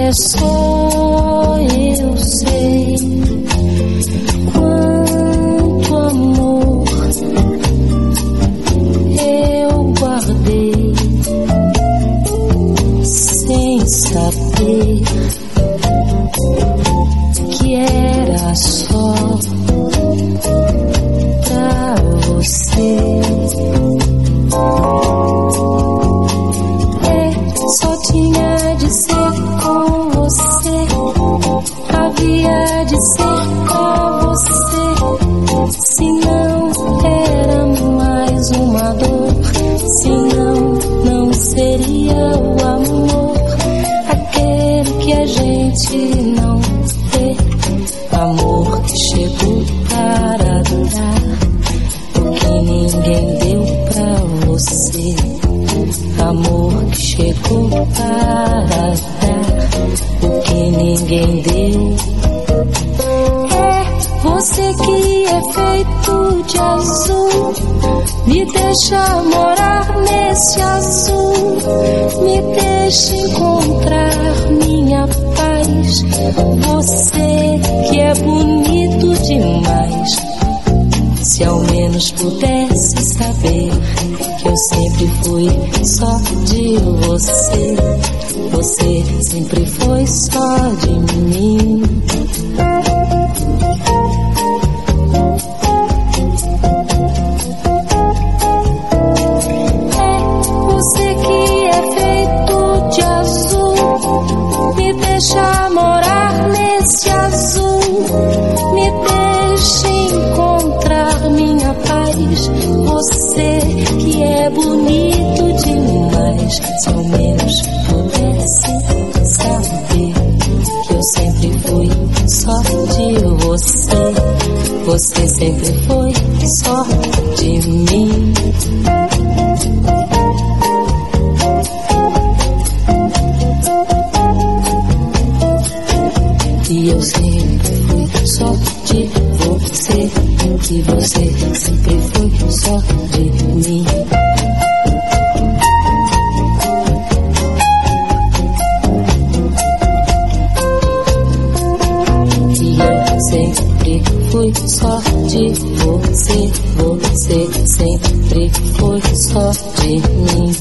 só eu sei quanto amor eu guardei sem saber que era só pra você. Só tinha de ser com você, havia de ser pra você. Se não era mais uma dor, se não seria o amor, aquele que a gente não vê. Amor que chegou para dar o que ninguém deu pra você. Amor que chegou para dar o que ninguém deu. É você que é feito de azul, me deixa morar nesse azul, me deixa encontrar minha paz. Você que é bonito demais, se ao menos pudesse saber que eu sempre fui só de você. Você sempre foi só de mim. É você que é feito de azul, me deixa morar nesse azul, me deixa encontrar minha paz. Você que é bonito demais, se ao menos pudesse saber que eu sempre fui só de você. Você sempre foi só de mim. E eu sempre fui só de você, que você sempre foi só de mim. E eu sempre fui só de você, você sempre foi só de mim.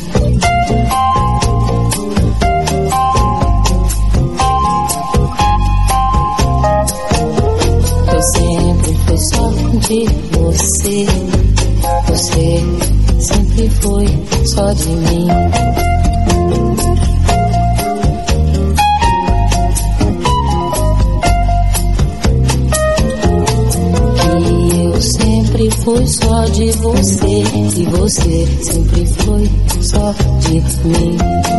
De você, você sempre foi só de mim. Que eu sempre fui só de você, e você sempre foi só de mim.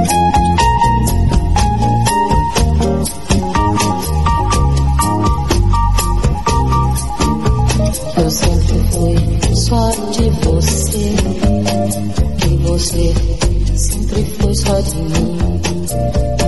Eu sempre fui só de você, e você sempre foi só de mim.